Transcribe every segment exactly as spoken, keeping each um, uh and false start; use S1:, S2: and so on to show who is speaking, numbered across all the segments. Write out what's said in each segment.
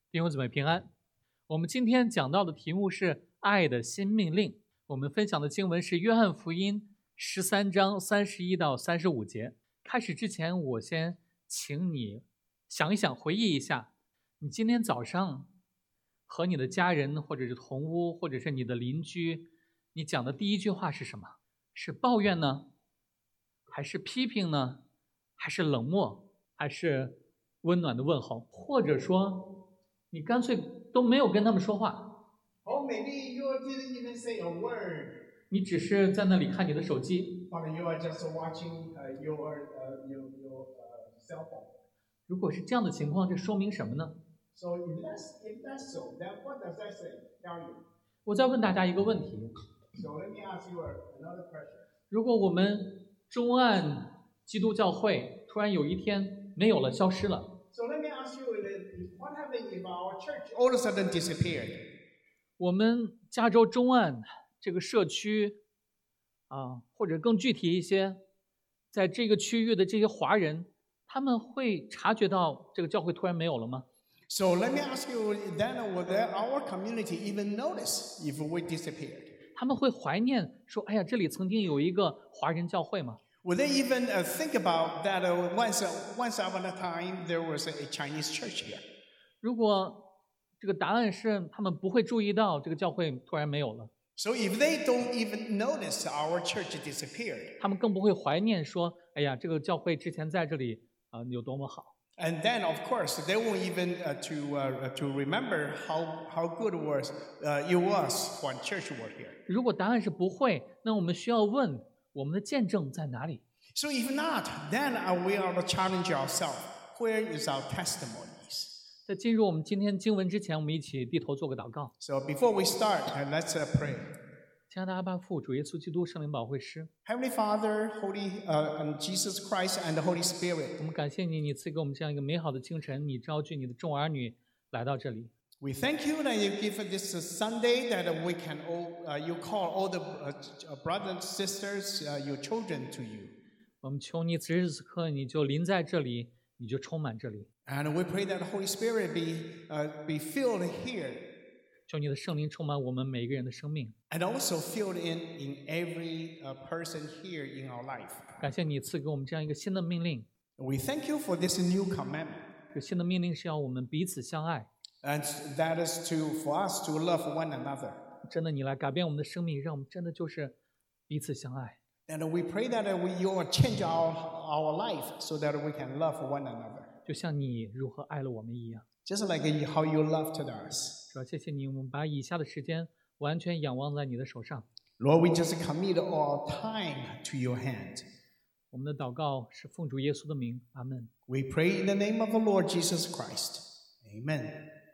S1: 弟兄姊妹平安。我们今天讲到的题目是爱的新命令。我们分享的经文是约翰福音十三章三十一到三十五节。开始之前，我先请你想一想，回忆一下，你今天早上和你的家人或者是同屋或者是你的邻居，你讲的第一句话是什么？是抱怨呢？还是批评呢？还是冷漠？还是温暖的问候？或者说你干脆都没有跟他们说话？
S2: Or maybe you didn't even say a word,
S1: 你只是在那里看你的手机？
S2: but you are just watching uh, your, uh, your, your uh, cell phone.
S1: 如果是这样的情况，这说明什么呢？
S2: So if that's, if that's so, then what does that say? Tell you.
S1: 我再问大家一个问题，
S2: So let me ask you another question.
S1: 如果我们中岸基督教会突然有一天没有了，消失了，
S2: So let me ask you, if, what happened if our church all of a sudden disappeared?
S1: 我们加州中岸这个社区啊，或者更具体一些，在这个区域的这些华人，他们会察觉到这个教会突然没有了吗？
S2: So let me ask you, then would our community even notice if we disappeared?
S1: 他们会怀念说，哎呀，这里曾经有一个华人教会吗？
S2: Would they even uh, think about that uh, once, uh, once upon a time there was a Chinese church here?
S1: 如果这个答案是他们不会注意到这个教会突然没有了，
S2: So if they don't even notice our church disappeared,
S1: 他们更不会怀念说，哎呀，这个教会之前在这里啊、呃、有多么好。
S2: and then of course they won't even uh, to uh, to remember how how good it was uh, it was when church were here.
S1: 如果答案是不会，那我们需要问我们的见证在哪里？
S2: So if not, then uh, we are to challenge ourselves. Where is our testimonies?
S1: 在进入我们今天经文之前，我们一起低头做个祷告。
S2: So before we start, uh, let's uh, pray.
S1: 亲爱的阿爸父，主耶稣基督圣灵保惠师，
S2: Heavenly Father, Holy uh, and Jesus Christ and the Holy
S1: 我
S2: Spirit,
S1: 们感谢你，你赐给我们这样一个美好的清晨，你召集你的众儿女来到这里。
S2: we thank you that you give us this uh, Sunday that uh, we can all, uh, you call all the uh, uh, brothers and sisters, uh, your children to you.
S1: 我们求你此时此刻，你就临在这里，你就充满这里。
S2: And we pray that the Holy Spirit be, uh, be filled here
S1: 求你的圣灵充满我们每一个人的生命。
S2: and also filled in in every uh, person here in our life.
S1: 感谢你赐给我们这样一个新的命令，
S2: We thank you for this new commandment.
S1: 这个新的命令是要我们彼此相爱。
S2: And that is to for us to love one another.
S1: 真的，你来改变我们的生命，让我们真的就是彼此相爱。
S2: And we pray that we, you will change our, our life so that we can love one another.
S1: 就像你如何爱了我们一样。
S2: Just like how you loved us.
S1: 主要谢谢你，我们把以下的时间完全仰望在你的手上。
S2: Lord, we just commit our time to your hand.
S1: 我们的祷告是奉主耶稣的名，阿门。
S2: We pray in the name of the Lord Jesus Christ. Amen.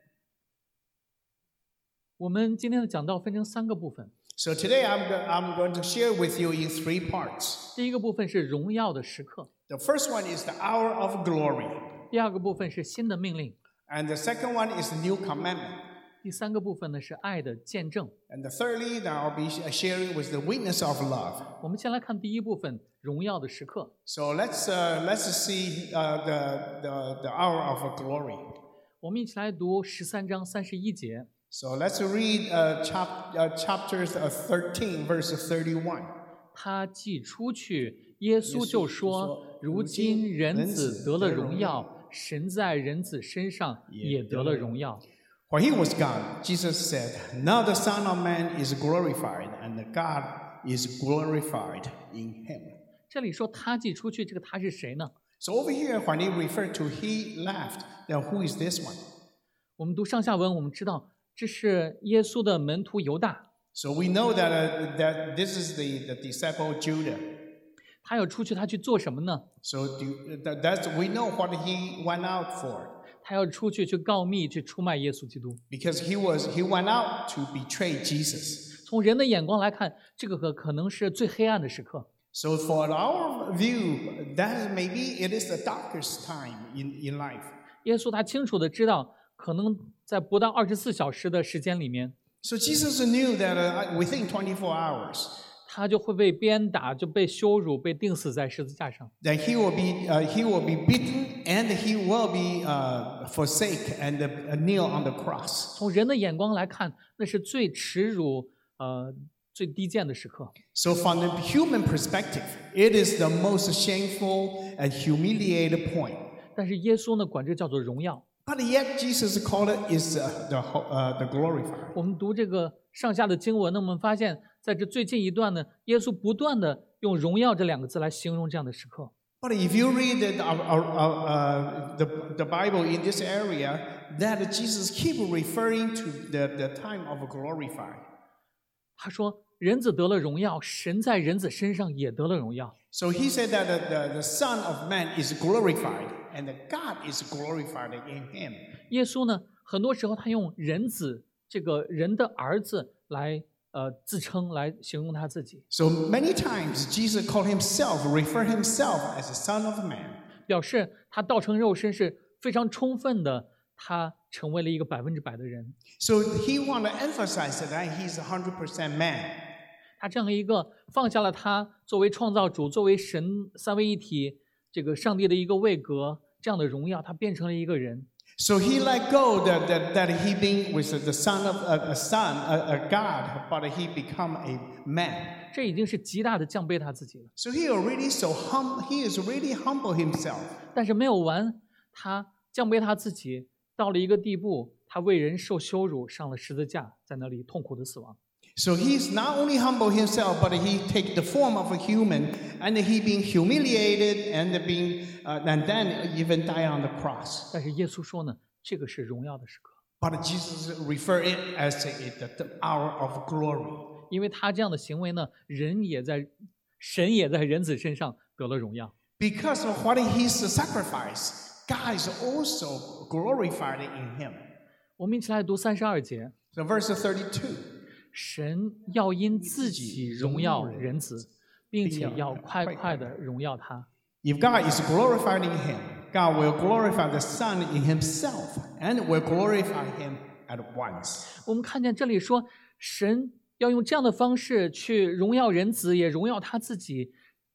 S1: 我们今天的讲道分成三个部分，
S2: So today I'm, go- I'm going to share with you in three parts.
S1: 第一个部分是荣耀的时刻，
S2: The first one is the hour of glory.
S1: 第二个部分是新的命令，
S2: And the second one is the new commandment.
S1: 第三个部分呢是爱的见证。
S2: And the thirdly that I'll be sh- sharing with the witness of love.
S1: 我们先来看第一部分荣耀的时刻。
S2: So let's, uh, let's see uh, the, the, the hour of glory.
S1: 我们一起来读十三章三十一节。
S2: So let's read uh, chap- uh, chapters uh, thirteen, verse thirty-one.
S1: 他既出去，耶稣就说：“如今人子得了荣耀，神在人子身上也得了荣耀。”
S2: When he was gone, Jesus said, Now the Son of Man is glorified, and God is glorified in him.
S1: 这里说他既出去，这个他是谁呢？
S2: So over here, when he referred to he left, then who is this one?
S1: 我们读上下文，我们知道这是耶稣的门徒犹大，
S2: So we know that, uh, that this is the, the disciple Judah.
S1: 他要出去，他去做什么呢？
S2: So do, that, that's, we know what he went out for.
S1: 他要出去去告密，去出卖耶稣基督。
S2: Because he was he went out to betray Jesus.
S1: 从人的眼光来看，这个可可能是最黑暗的时刻。
S2: So for our view, that maybe it is the darkest time in, in life.
S1: 耶稣他清楚的知道，可能在不到二十四小时的时间里面，
S2: So Jesus knew that uh, within twenty-four hours,
S1: 他就会被鞭打，就被羞辱，被钉死在十字架上。
S2: That he will be, uh, he will be beaten and he will be uh, forsake and uh, kneel on the cross.
S1: 从人的眼光来看，那是最耻辱、呃最低贱的时刻。
S2: So from the human perspective, it is the most shameful and humiliated point.
S1: 但是耶稣呢，管这叫做荣耀。
S2: But yet Jesus called it is uh, the, ho- uh, the glorified.
S1: 我们读这个上下的经文呢，我们发现在这最近一段呢，耶稣不断的用荣耀这两个字来形容这样的时刻。
S2: But if you read the, our, our, our, uh, the, the Bible in this area, that Jesus keep referring to the, the time of glorified.
S1: 他说，人子得了荣耀，神在人子身上也得了荣耀。
S2: So he said that the, the, the Son of Man is glorified and that God is glorified in him.
S1: 耶稣呢，很多时候他用人子这个人的儿子来呃自称，来形容他自己，
S2: So many times Jesus called himself, refer himself as the Son of Man.
S1: 表示他道成肉身是非常充分的，他成为了一个百分之百的人。
S2: So he want to emphasize that he's one hundred percent man.
S1: 他这样一个放下了他作为创造主、作为神三位一体这个上帝的一个位格这样的荣耀，他变成了一个人。
S2: So he let go that, that, that he being with the son of a, a son, a, a God, but he become a man.
S1: 这已经是极大的降卑他自己了。
S2: So he already so hum, he is really humble himself.
S1: 但是没有完，他降卑他自己到了一个地步，他为人受羞辱，上了十字架，在那里痛苦的死亡。
S2: So he's not only humble himself, but he take the form of a human, and he being humiliated, and being, uh, and then even die on the cross.
S1: 但是耶稣说呢，这个是荣耀的时刻，
S2: But Jesus refer it as a, the, the hour of glory.
S1: 因为他这样的行为呢，人也在，神也在人子身上得了荣耀。
S2: Because of what he sacrificed, God is also glorified in him.
S1: 我们一起来读三十二节，
S2: So verse thirty-two.
S1: 神要因自己荣耀人子，并且要快快的荣耀他。
S2: If God is glorified in him, God will glorify the Son in himself and will glorify him at once.
S1: 我们看见这里说，神要用这样的方式去荣耀人子，也荣耀他自己。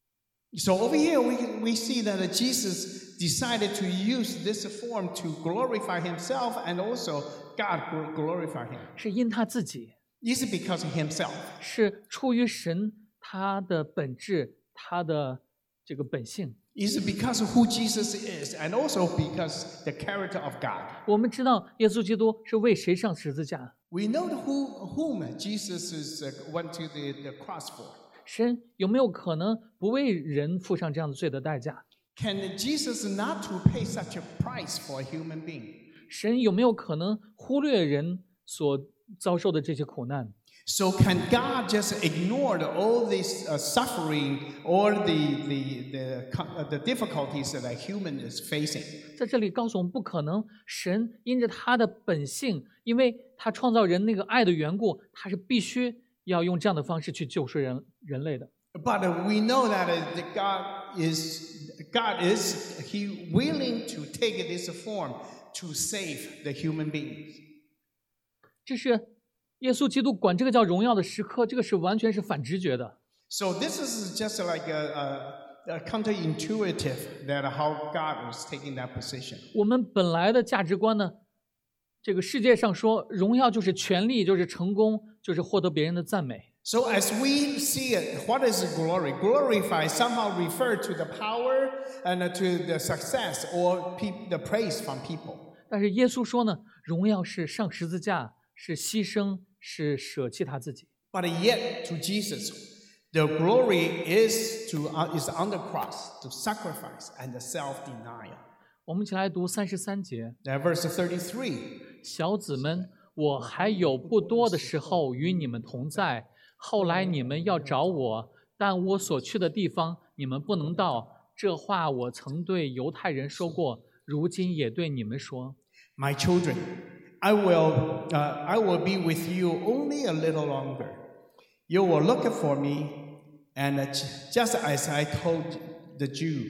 S2: So over here we, we see that Jesus decided to use this form to glorify himself and also God will glorify him.
S1: 是因他自己，
S2: Is it because of himself?
S1: 是出于神他的本质，他的这个本性。
S2: Is it because of who Jesus is and also because the character of God?
S1: 我们知道耶稣基督是为谁上十字架？
S2: We know who, whom Jesus is, uh, went to the, the cross for.
S1: 神有没有可能不为人付上这样的罪的代价？
S2: Can Jesus not to pay such a price for a human being?
S1: 神有没有可能忽略人所遭受的这些苦难？
S2: So can God just ignore the, all this uh, suffering or the, the, the, uh, the difficulties that a human is facing?
S1: 在这里告诉我们，不可能。神因着他的本性，因为他创造人那个爱的缘故，他是必须要用这样的方式去救赎人人类的。
S2: But uh, we know that uh, the God is God is He willing to take this form to save the human beings.
S1: 这是耶稣基督管这个叫荣耀的时刻，这个是完全是反直觉的。
S2: So this is just like a, a, a counterintuitive that how God was taking that position.
S1: 我们本来的价值观呢，这个世界上说荣耀就是权力，就是成功，就是获得别人的赞美。
S2: So as we see it, what is glory? Glorify somehow refer to the power and to the success or pe- the praise from people.
S1: 但是耶稣说呢，荣耀是上十字架，是牺牲，是舍弃他自己。
S2: But yet to Jesus, the glory is to uh, is on the cross, to sacrifice and the self-denial.
S1: 我们一起来读三十三节，
S2: Now verse thirty-three.
S1: 小子们，我还有不多的时候与你们同在，后来你们要找我，但我所去的地方你们不能到。这话我曾对犹太人说过，如今也对你们说。
S2: My children, I will, uh, I will be with you only a little longer. You will look for me, and uh, just as I told the Jew,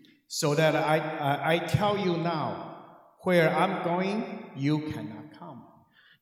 S2: so that I, I, I tell you now, where I'm going, you cannot come.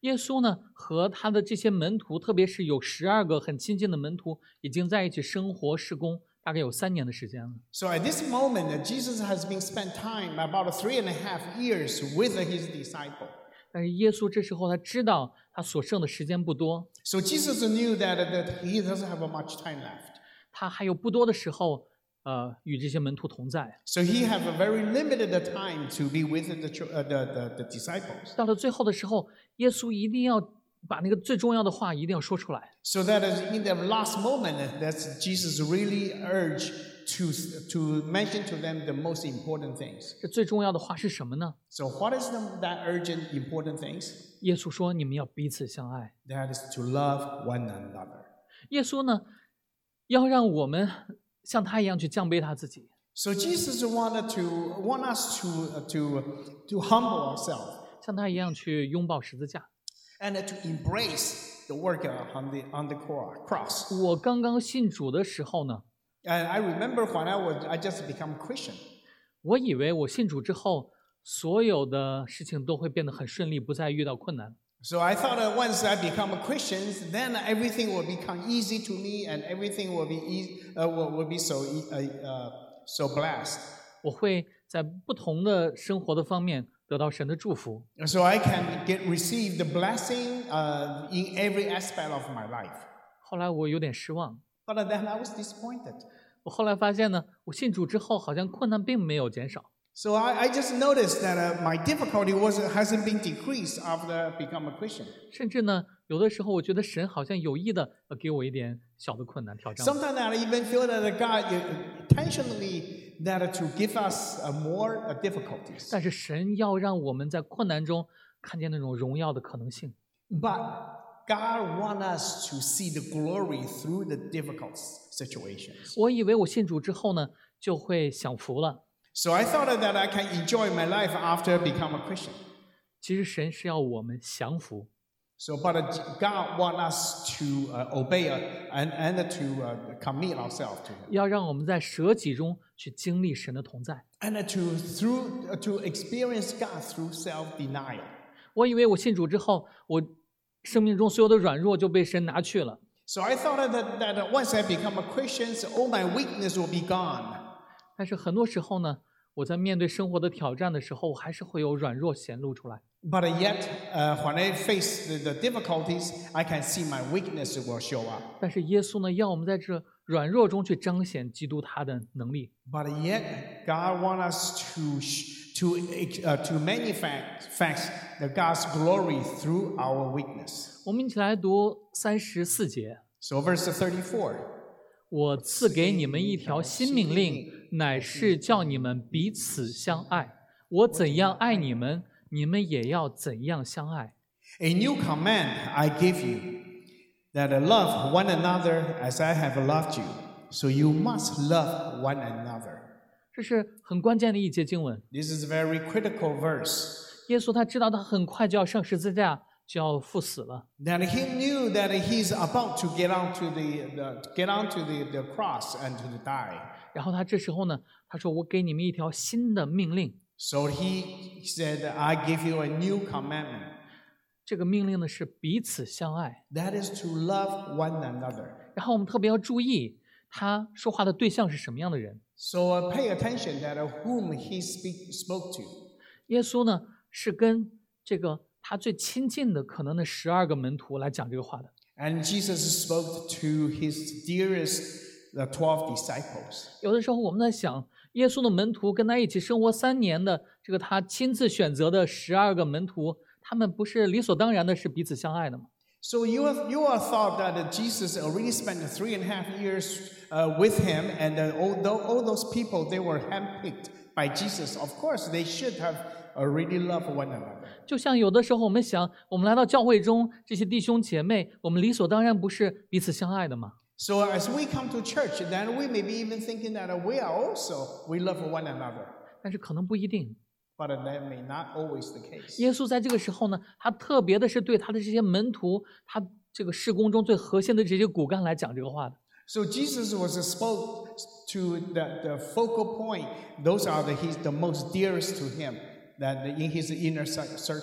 S1: 耶稣呢和他的这些门徒，特别是有十二个很亲近的门徒，已经在一起生活事工，大概有三年的时间了。
S2: So at this moment, uh, Jesus has been spent time about three and a half years with his disciple.
S1: 但是耶稣这时候他知道他所剩的时间不多，
S2: So Jesus knew that, that he doesn't have much time left.
S1: 他还有不多的时候，呃，与这些门徒同在。
S2: So he have a very limited time to be with the, uh, the, the, the disciples.
S1: 到了最后的时候，耶稣一定要把那个最重要的话一定要说出来。
S2: So that is in the last moment, that's Jesus really urged to, to mention to them the most important things.
S1: 这最重要的话是什么呢？
S2: So what is the, that urgent important things?
S1: 耶稣说：“你们要彼此相爱。
S2: That is to love one another. ”
S1: 耶稣呢，要让我们像他一样去降卑他自己。
S2: So Jesus wanted to want us to uh, to to humble ourselves
S1: 像他一样去拥抱十字架。
S2: and to embrace the work on the on the cross.
S1: 我刚刚信主的时候呢，
S2: And I remember when I was I just become Christian.
S1: 我以为我信主之后，所有的事情都会变得很顺利，不再遇到困难。
S2: So I thought that once I become a Christian, then everything will become easy to me, and everything will be easy, uh, will, will be so uh, uh, so blessed.
S1: 我会在不同的生活的方面得到神的祝福。
S2: So I can get receive the blessing uh, in every aspect of my life.
S1: 后来我有点失望，
S2: But then I was disappointed.
S1: 我后来发现呢，我信主之后好像困难并没有减少。
S2: So I, I just noticed that uh, my difficulty was hasn't been decreased after become a Christian.
S1: 甚至呢，有的时候我觉得神好像有意的呃给我一点小的困难挑战。
S2: Sometimes I even feel that God intentionally that to give us uh, more uh, difficulties.
S1: 但是神要让我们在困难中看见那种荣耀的可能性。
S2: But God wants us to see the glory through the difficult situations.
S1: 我以为我信主之后呢，就会享福了。
S2: So I thought that I can enjoy my life after become a Christian.
S1: 其实神是要我们降服，
S2: So, but God wants us to uh, obey uh, and, and to uh, commit ourselves to Him.
S1: 要让我们在舍己中去经历神的同在。
S2: And to, through, uh, to experience God through self-denial.
S1: 我以为我信主之后，我生命中所有的软弱就被神拿去了。
S2: So I thought that, that once I become a Christian, all my weakness will be gone.
S1: 但是很多时候呢，我在面对生活的挑战的时候，我还是会有软弱显露出来。
S2: But yet, uh, when I face the, the difficulties, I can see my weakness will show up.
S1: 但是耶稣呢，要我们在这软弱中去彰显基督他的能力。
S2: But yet, God wants us to to uh, to manifest the God's glory through our weakness.
S1: 我们一起来读三十四节。
S2: So, verse thirty-four.
S1: 我赐给你们一条新命令，乃是叫你们彼此相爱。我怎样爱你们，你们也要怎样相爱。
S2: A new command I give you, that love one another as I have loved you. So you must love one another.
S1: 这是很关键的一节经文。
S2: This is a very critical verse.
S1: 耶稣他知道他很快就要上十字架，就要赴死了。
S2: That he knew that he's about to get onto the, the get onto the, the cross and to die.
S1: 然后他这时候呢，他说：“我给你们一条新的命令。
S2: So he said, I give you a new commandment.
S1: 这个命令呢是彼此相爱。
S2: That is to love one another.
S1: 然后我们特别要注意，他说话的对象是什么样的人。
S2: So uh, pay attention that uh, whom he speak, spoke to.
S1: 耶稣呢是跟这个他最亲近的可能的十二个门徒来讲这个话的。
S2: And Jesus spoke to his dearest, the twelve disciples.
S1: 有的时候我们在想，耶稣的门徒跟他一起生活三年的这个他亲自选择的十二个门徒，他们不是理所当然的是彼此相爱的吗？
S2: So you have, you have thought that Jesus already spent three and a half years uh, with him, and uh, all, all those people, they were handpicked by Jesus. Of course, they should have already loved one another.
S1: 就像有的时候我们想，我们来到教会中，这些弟兄姐妹，我们理所当然不是彼此相爱的吗？
S2: So as we come to church, then we may be even thinking that we are also, we love one another.
S1: 但是可能不一定。
S2: But that may not always the case.
S1: 耶稣在这个时候呢，他特别的是对他的这些门徒，他这个事工中最核心的这些骨干来讲这个话的。
S2: So Jesus was spoke to the, the focal point. Those are the, his, the most dearest to him, that in his inner circle.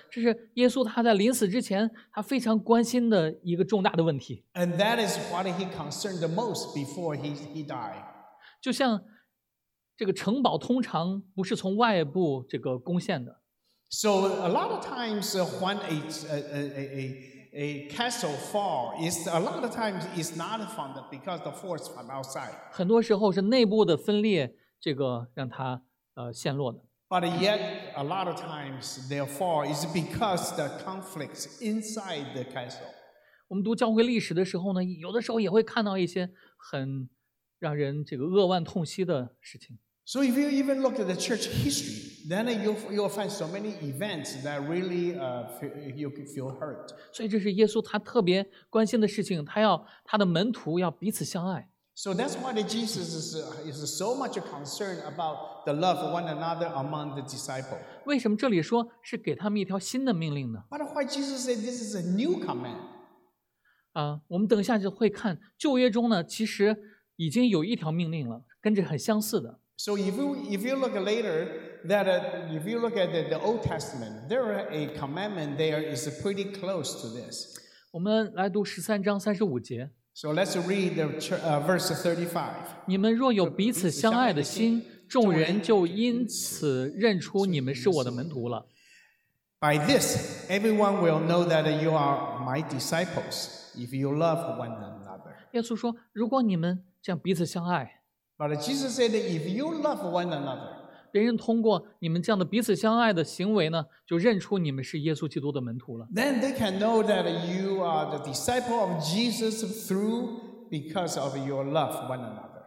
S1: 这是耶稣他在临死之前，他非常关心的一个重大的问题。
S2: And that is what he concerned the most before he, he died.
S1: 就像这个城堡通常不是从外部这个攻陷的，
S2: So a lot of times uh, when a, a, a, a castle fall, is a lot of times it's not founded because the force from outside.
S1: 很多时候是内部的分裂，这个让它呃陷落的。
S2: But yet, a lot of times their fall is because the conflicts inside the castle.
S1: 我们读教会历史的时候呢，有的时候也会看到一些很让人这个扼腕痛惜的事情。
S2: So if you even look at the church history, then you'll, you'll find so many events that really uh, feel, you could feel hurt.
S1: 所以这是耶稣他特别关心的事情，他要他的门徒要彼此相爱。
S2: So that's why the Jesus is, uh, is so much concerned about the love of one another among the disciples.
S1: 为什么这里说是给他们一条新的命令呢？
S2: But why Jesus said this is a new command?
S1: 啊，我们等一下就会看旧约中呢，其实已经有一条命令了，跟这很相似的。
S2: So if you, if you look later, that uh, if you look at the, the Old Testament, there are a commandment there is pretty close to this.
S1: 我们来读十三章三十五节。
S2: So let's read the uh, verse thirty-five.
S1: 你们若有彼此相爱的心，众人就因此认出你们是我的门徒了。
S2: By this, everyone will know that you are my disciples if you love one another.
S1: 耶稣说，如果你们这样彼此相爱，
S2: But Jesus said that if you love one another,
S1: 别人通过你们这样的彼此相爱的行为呢，就认出你们是耶稣基督的门徒了。
S2: then they can know that you are the disciple of Jesus through because of your love one another.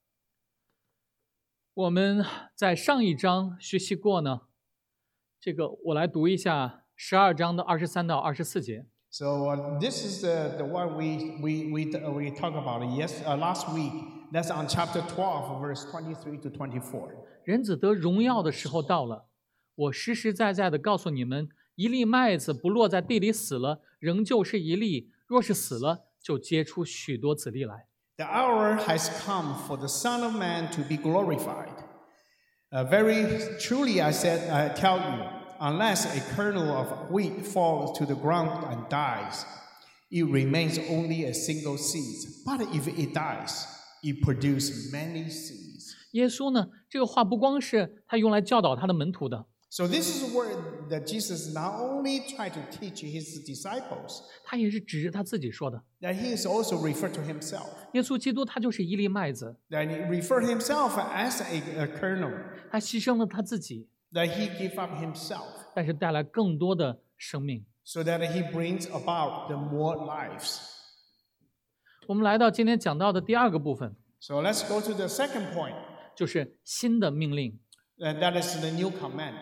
S1: 我们在上一章学习过呢，这个我来读一下十二章的二十三到二十四节。
S2: So uh, this is the, the one we, we, we, we talked about yes, uh, last week. That's on chapter twelve, verse twenty-three to twenty-four.
S1: 人子得荣耀的时候到了，我实实在在的告诉你们，一粒麦子不落在地里死了，仍旧是一粒；若是死了，就结出许多子粒来。
S2: The hour has come for the Son of Man to be glorified. Uh, very truly, I said, I tell you, unless a kernel of wheat falls to the ground and dies, it remains only a single seed. But if it dies, it produces many seeds.
S1: 耶稣呢，这个话不光是他用来教导他的门徒的，
S2: So this is where that Jesus not only tried to teach his disciples,
S1: 他也是指着他自己说的。
S2: that he is also referred to himself.
S1: 耶稣基督他就是一粒麦子，
S2: That he referred himself as a, a kernel.
S1: 他牺牲了他自己，
S2: That he gave up himself
S1: 但是带来更多的生命。
S2: so that he brings about the more lives.
S1: 我们来到今天讲到的第二个部分，
S2: So let's go to the second point.
S1: 就是新的命令。
S2: And that is the new command.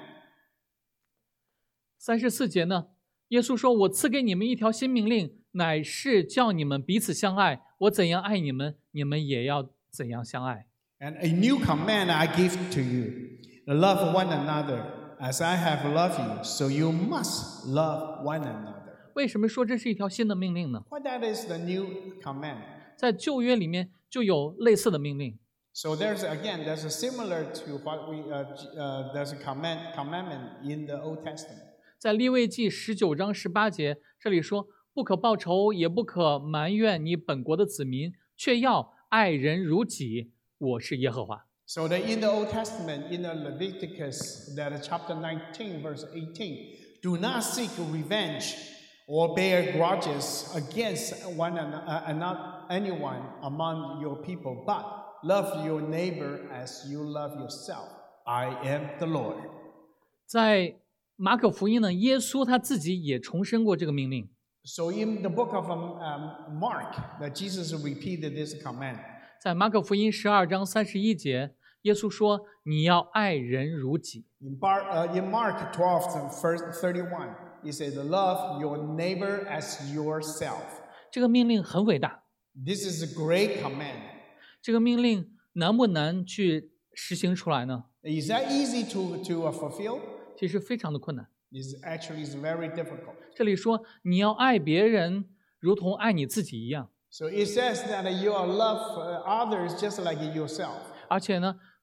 S1: 三十四节呢，耶稣说：“我赐给你们一条新命令，乃是叫你们彼此相爱。我怎样爱你们，你们也要怎样相爱。”
S2: And a new command I give to you. Love one another as I have loved you, so you must love one another.
S1: 为什么说这是一条新的命令呢？
S2: What that is the new command.
S1: 在旧约里面就有类似的命令。
S2: So there's again, there's a similar to what we uh, uh, there's a command commandment in the Old Testament.
S1: 在利未记十九章十八节，这里说：“不可报仇，也不可埋怨你本国的子民，却要爱人如己。我是耶和华。”
S2: So that in the Old Testament, in the Leviticus, that chapter nineteen, verse eighteen, do not seek revenge or bear grudges against one another, anyone among your people, but love your neighbor as you love yourself. I am the Lord.
S1: 在马可福音呢，耶稣他自己也重申过这个命令。
S2: So in the book of um, um, Mark, that Jesus repeated this command.
S1: 在马可福音十二章三十一节，耶稣说：“你要爱人如己。”
S2: In, Bar, uh, in Mark twelve, verse thirty-one, he says, love your neighbor as yourself.
S1: 这个命令很伟大，
S2: This is a great command.
S1: 这个命令难不难去实行出来呢？
S2: Is that easy to, to uh, fulfill?
S1: 其实非常的困难。
S2: It's actually is very difficult.
S1: 这里说你要爱别人，如同爱你自己一样。
S2: So it says that you are love uh, others just like yourself.
S1: 而且呢，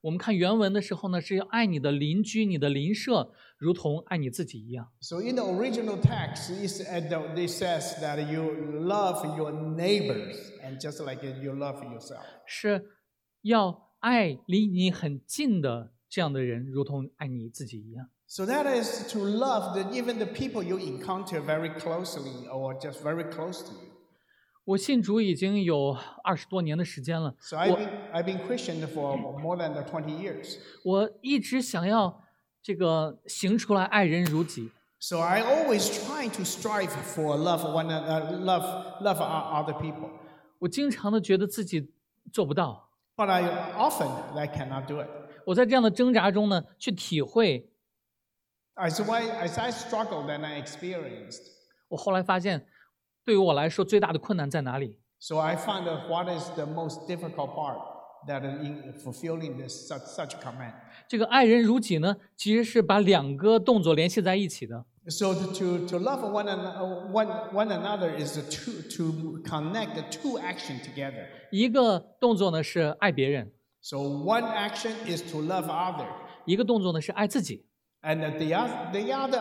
S1: 我们看原文的时候呢，是要爱你的邻居、你的邻舍，如同爱你自己一样。
S2: So in the original text, it says that you love your neighbors and just like you love yourself.
S1: 是要爱离你很近的这样的人，如同爱你自己一样。
S2: So that is to love the, even the people you encounter very closely or just very close to you.
S1: 我信主已经有二十多年的时间了。
S2: So I've been, I've been Christian for more than twenty years.
S1: 我一直想要这个行出来爱人如己。
S2: So I always try to strive for love one, uh, love, love other people.
S1: 我经常的觉得自己做不到。
S2: But I often I cannot do it.
S1: 我在这样的挣扎中呢，去体会。
S2: As I, as I struggled and I experienced.
S1: 我后来发现，对于我来说最大的困难在哪里？
S2: So I found out what is the most difficult part that in fulfilling this such such command.
S1: 这个爱人如己呢，其实是把两个动作联系在一起的。
S2: So to to love one another, one one another is to to connect the two action together.
S1: 一个动作呢是爱别人。
S2: So one action is to love other.
S1: 一个动作呢是爱自己。
S2: And the other the other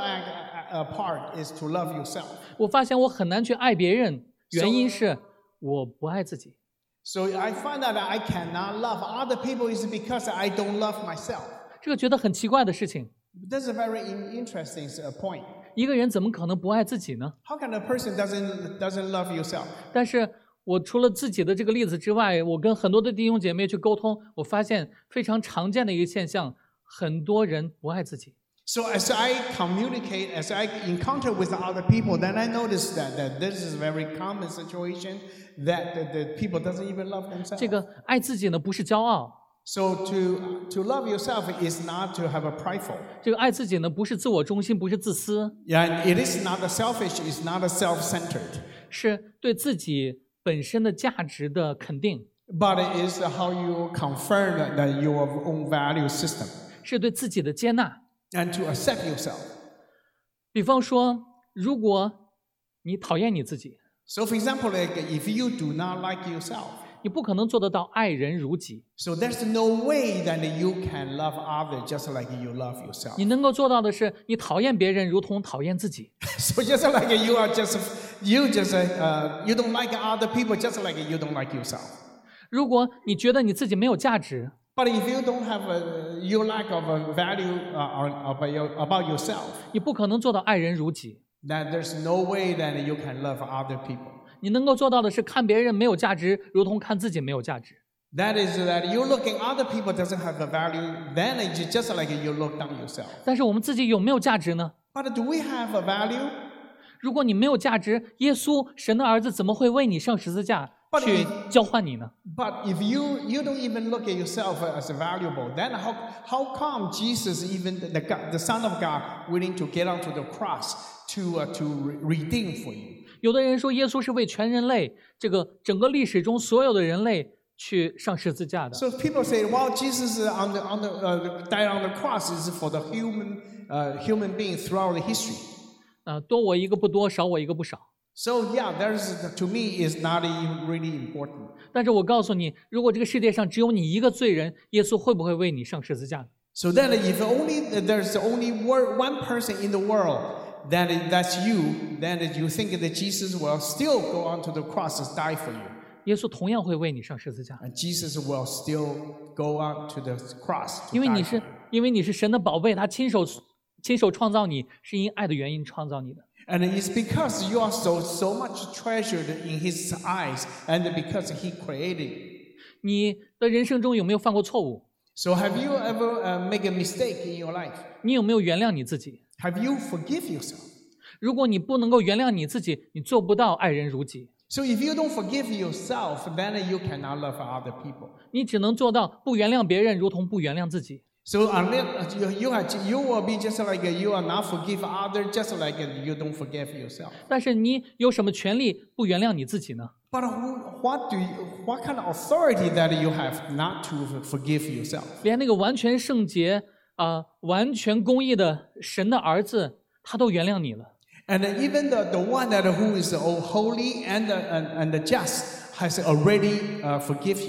S2: part is to love yourself.
S1: 我发现我很难去爱别人，原因是我不爱自己。
S2: So I find out that I cannot love other people is because I don't love myself.
S1: 这个觉得很奇怪的事情。
S2: That's a very interesting point.
S1: 一个人怎么可能不爱自己呢？
S2: How can a person doesn't doesn't love yourself?
S1: 但是我除了自己的这个例子之外，我跟很多的弟兄姐妹去沟通，我发现非常常见的一个现象，很多人不爱自己。
S2: So as I communicate, as I encounter with other people, then I notice that, that this is a very common situation that the, the people doesn't even love themselves.
S1: 这个爱自己呢，不是骄傲。
S2: So to to love yourself is not to have a prideful.
S1: 这个爱自己呢，不是自我中心，不是自私。
S2: Yeah, it is not a selfish. It's not a self-centered.
S1: 是对自己本身的价值的肯定。
S2: But it is how you confirm that your own value system.
S1: 是对自己的接纳。
S2: And to accept yourself.
S1: 比方说，如果你讨厌你自己
S2: So for example, like if you do not like yourself,
S1: 你不可能做得到爱人如己。
S2: so there's no way that you can love others just like you love yourself.
S1: 你能够做到的是，你讨厌别人如同讨厌自己。
S2: So just like you are just you just uh, you don't like other people just like you don't like yourself.
S1: 如果你觉得你自己没有价值，
S2: But if you don't have a your lack of a value uh, about, your, about yourself,
S1: 你不可能做到爱人如己。
S2: then there's no way that you can love other people.
S1: 你能够做到的是看别人没有价值，如同看自己没有价值。
S2: That is that you're looking other people doesn't have a value, then it's just like you look down yourself.
S1: 但是我们自己有没有价值呢？
S2: But do we have a value?
S1: 如果你没有价值，耶稣神的儿子怎么会为你上十字架去交换你呢？
S2: But if you you don't even look at yourself as valuable, then how how come Jesus, even the God, the Son of God, willing to get onto the cross to uh, to redeem for you?
S1: 有的人说耶稣是为全人类，这个整个历史中所有的人类去上十字架的。
S2: So people say, well, Jesus on the on the uh, died on the cross is for the human uh, human being throughout the history.
S1: 啊，多我一个不多，少我一个不少。
S2: So yeah, there's to me is not even really important.
S1: 但是我告诉你，如果这个世界上只有你一个罪人，耶稣会不会为你上十字架呢？
S2: So then, if only there's only one person in the world, then that's you. Then you think that Jesus will still go onto the cross and die for you.
S1: 耶稣同样会为你上十字架，
S2: And Jesus will still go on to the cross. To
S1: 因为
S2: die
S1: 你
S2: for
S1: 是
S2: you.
S1: 因为你是神的宝贝，他亲手亲手创造你，是因爱的原因创造你的。
S2: And it's because you are so so much treasured in His eyes, and because He created you.
S1: 你的人生中有没有犯过错误？
S2: So have you ever uh, make a mistake in your life?
S1: 你有没有原谅你自己？
S2: Have you forgive yourself?
S1: 如果你不能够原谅你自己，你做不到爱人如己。
S2: So if you don't forgive yourself, then you cannot love other people.
S1: 你只能做到不原谅别人，如同不原谅自己。
S2: So unless you you, are, you will be just like you are not forgive others, just like you don't forgive yourself.
S1: 但是你有什么权利不原谅你自己呢？
S2: But who, what do you, what kind of authority that you have not to forgive yourself?
S1: 连那个完全圣洁啊、呃、完全公义的神的儿子，他都原谅你了。
S2: And even the, the one that who is holy and and and just has already uh, forgive you.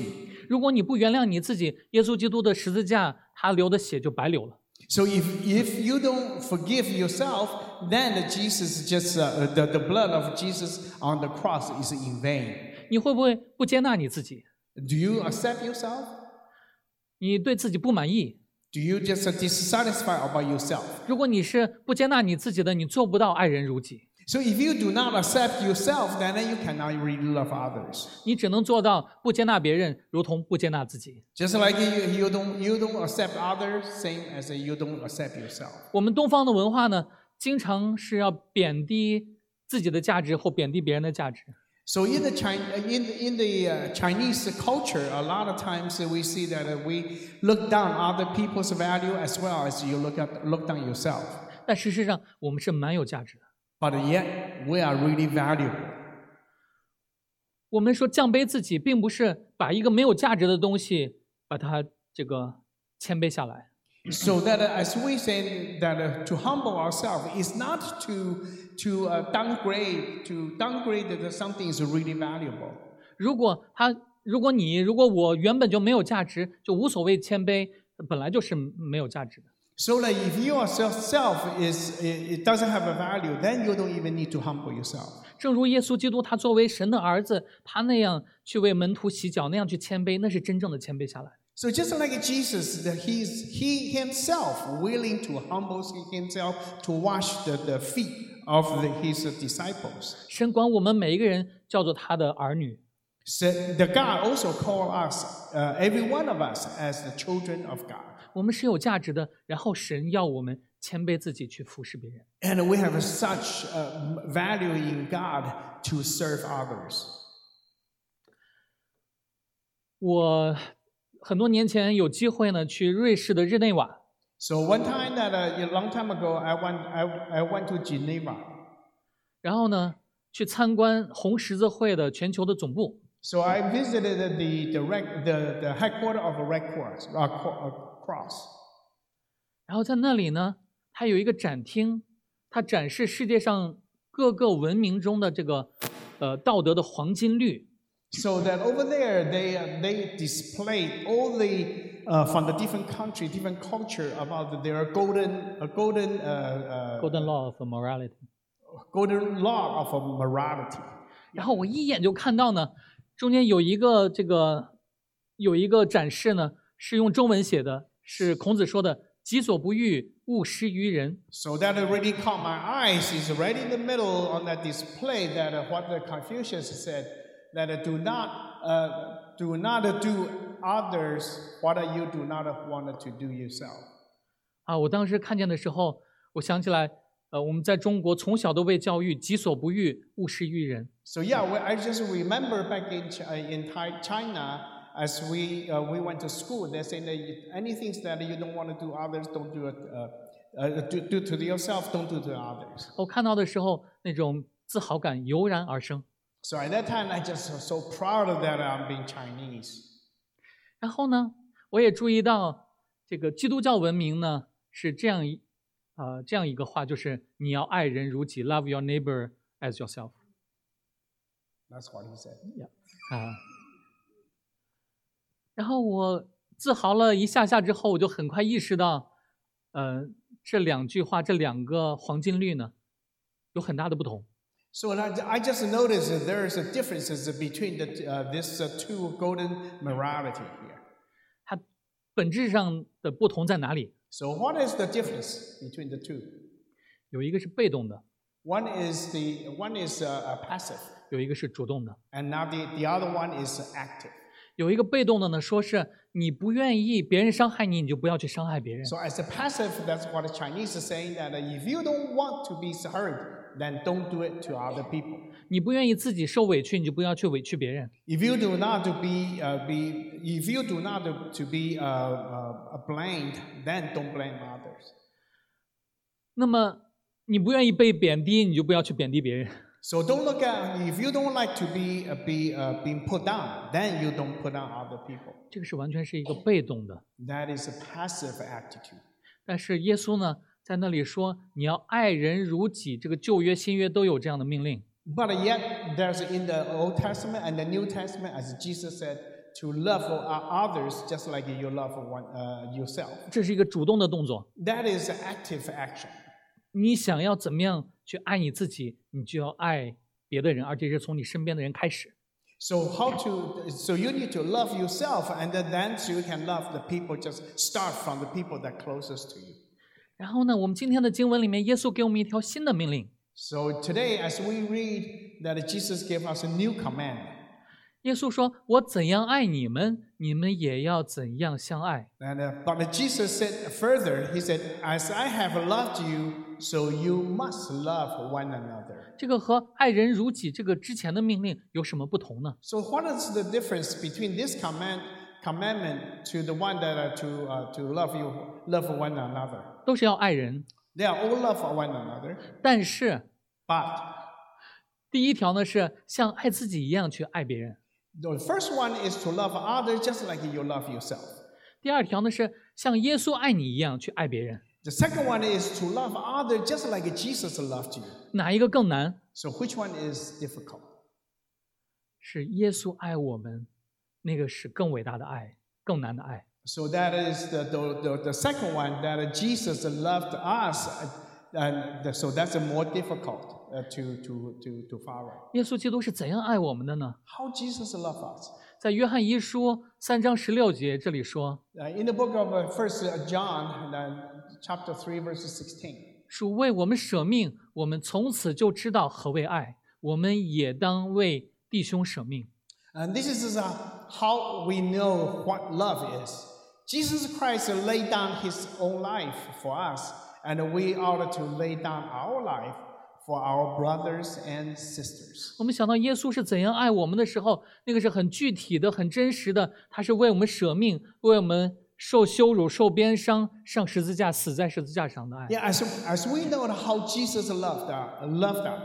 S1: 如果你不原谅你自己，耶稣基督的十字架他流的血就白流了。
S2: So if if you don't forgive yourself, then the Jesus just uh, the the blood of Jesus on the cross is in vain.
S1: 你会不会不接纳你自己？
S2: Do you accept yourself?
S1: 你对自己不满意？
S2: Do you just dissatisfied about yourself?
S1: 如果你是不接纳你自己的，你做不到爱人如己。
S2: So if you do not accept yourself, then you cannot really love others.
S1: 你只能做到不接纳别人，如同不接纳自己。
S2: Just like you, you don't you don't accept others, same as you don't accept yourself.
S1: 我们东方的文化呢，经常是要贬低自己的价值或贬低别人的价值。
S2: So in the China, in in the uh, Chinese culture, a lot of times we see that uh, we look down other people's value as well as you look at look down yourself.
S1: 但事实上，我们是蛮有价值的。
S2: But yet we are really valuable.
S1: 我们说降卑自己，并不是把一个没有价值的东西把它这个谦卑下来。
S2: So that uh, as we say that uh, to humble ourselves is not to to uh, downgrade to downgrade that something is really valuable.
S1: 如果他，如果你，如果我原本就没有价值，就无所谓谦卑，本来就是没有价值的。
S2: So that if yourself is it doesn't have a value, then you don't even need to humble yourself.
S1: 正如耶稣基督，他作为神的儿子，他那样去为门徒洗脚，那样去谦卑，那是真正的谦卑下来。
S2: So just like Jesus, that he's he himself willing to humble himself to wash the, the feet of the, his disciples.
S1: 神管我们每一个人叫做他的儿女。
S2: So the God also called us, uh, every one of us, as the children of God.
S1: 我们是有价值的，然后神要我们谦卑自己去服侍别人。
S2: And we have such uh, value in God to serve others.
S1: 我很多年前有机会呢，去瑞士的日内瓦。
S2: So one time that uh, a long time ago, I went I, I went to Geneva.
S1: 然后呢，去参观红十字会的全球的总部。
S2: So I visited the the rec, the, the headquarters of the Red Cross. Uh, cross.
S1: 然后在那里呢，它有一个展厅，它展示世界上各个文明中的这个呃道德的黄金律。
S2: So that over there, they uh, they displayed all the uh, from the different country, different culture about their golden, uh, golden, uh, uh,
S1: Golden Law of Morality。
S2: golden law of morality.
S1: 然后我一眼就看到呢，中间有一个这个有一个展示呢，是用中文写的，是孔子说的“己所不欲，勿施于人”。
S2: So that really caught my eyes. Is right in the middle on that display that uh, what the Confucius said that uh, do not uh, do not do others what you do not want to do yourself.
S1: 啊，我当时看见的时候，我想起来，呃，我们在中国从小都被教育“己所不欲，勿施于人”。
S2: So yeah, well, I just remember back in Ch- in Thai, China, as we uh, we went to school, they say that you- anything that you don't want to do others, don't do it. Uh, uh, do, do to yourself, don't do to others.
S1: 我看到的时候，那种自豪感油然而生。
S2: So at that time, I just was so proud of that I'm being Chinese.
S1: 然后呢，我也注意到这个基督教文明呢是这样一啊、呃、这样一个话，就是你要爱人如己 ，love your neighbor as yourself。
S2: That's what he said.
S1: 啊，然后我自豪了一下下之后，我就很快意识到，呃，这两句话，这两个黄金律呢，有很大的不同。
S2: So I I just noticed that there is a differences between the uh, this uh, two golden morality here.
S1: 它本质上的不同在哪里？
S2: So what is the difference between the two?
S1: 有一个是被动的，
S2: One is the one is uh, uh, passive,
S1: 有一个是主动的。
S2: and now the, the other one is active.
S1: 有一个被动的呢，说是你不愿意别人伤害你，你就不要去伤害别人。
S2: So as a passive, that's what the Chinese is saying that if you don't want to be hurt, then don't do it to other people.
S1: 你不愿意自己受委屈，你就不要去委屈别人。
S2: If you do not to be uh, be if you do not to, to be uh, uh, blamed, then don't blame others.
S1: 那么你不愿意被贬低，你就不要去贬低别人。
S2: So don't look at if you don't like to be uh, be uh, being put down, then you don't put down other people.
S1: 这个是完全是一个被动的。
S2: That is a passive attitude.
S1: 但是耶稣呢，在那里说你要爱人如己，这个旧约、新约都有这样的命令。
S2: But yet, there's in the Old Testament and the New Testament, as Jesus said, to love others just like you love one, uh, yourself.
S1: 这是一个主动的动作。
S2: That is active action.
S1: 你想要怎么样去爱你自己，你就要爱别的人，而且是从你身边的人开始。
S2: So how to? So you need to love yourself, and then, then you can love the people. Just start from the people that closest to you.
S1: 然后呢，我们今天的经文里面，耶稣给我们一条新的命令。
S2: So today, as we read that Jesus gave us a new command.
S1: 耶稣说：“我怎样爱你们，你们也要怎样相爱。”
S2: And uh, but Jesus said further, he said, "As I have loved you, so you must love one another."
S1: 这个和爱人如己这个之前的命令有什么不同呢？
S2: So what is the difference between this command commandment to the one that are to uh, to love you, love one another?
S1: 都是要爱人，
S2: They are all love one another,
S1: 但是
S2: but
S1: 第一条呢是像爱自己一样去爱别人，
S2: the first one is to love others just like you love yourself.
S1: 第二条呢是像耶稣爱你一样去爱别人。
S2: The second one is to love others just like Jesus loved you.
S1: 哪一个更难？
S2: So which one is difficult?
S1: 是耶稣爱我们，那个是更伟大的爱，更难的爱。
S2: So that is the, the, the, the second one, that Jesus loved us, and the, so that's a more difficult uh, to, to, to, to follow.
S1: 耶稣基督是怎样爱我们的呢？
S2: How Jesus loved us?
S1: 在约翰一书三章十六节这里说
S2: Uh, in the book of uh, First John, uh, chapter three, verse sixteen.
S1: 主为我们舍命，我们从此就知道何为爱，我们也当为弟兄舍命。
S2: And this is uh, how we know what love is. Jesus Christ laid down his own life for us, and we ought to lay down our life for our brothers and sisters.
S1: 我们想到耶稣是怎样爱我们的时候，那个是很具体的、很真实的，他是为我们舍命，为我们受羞辱、受鞭伤，上十字架、死在十字架上的爱。
S2: Yeah, as, as we know how Jesus loved us, loved us,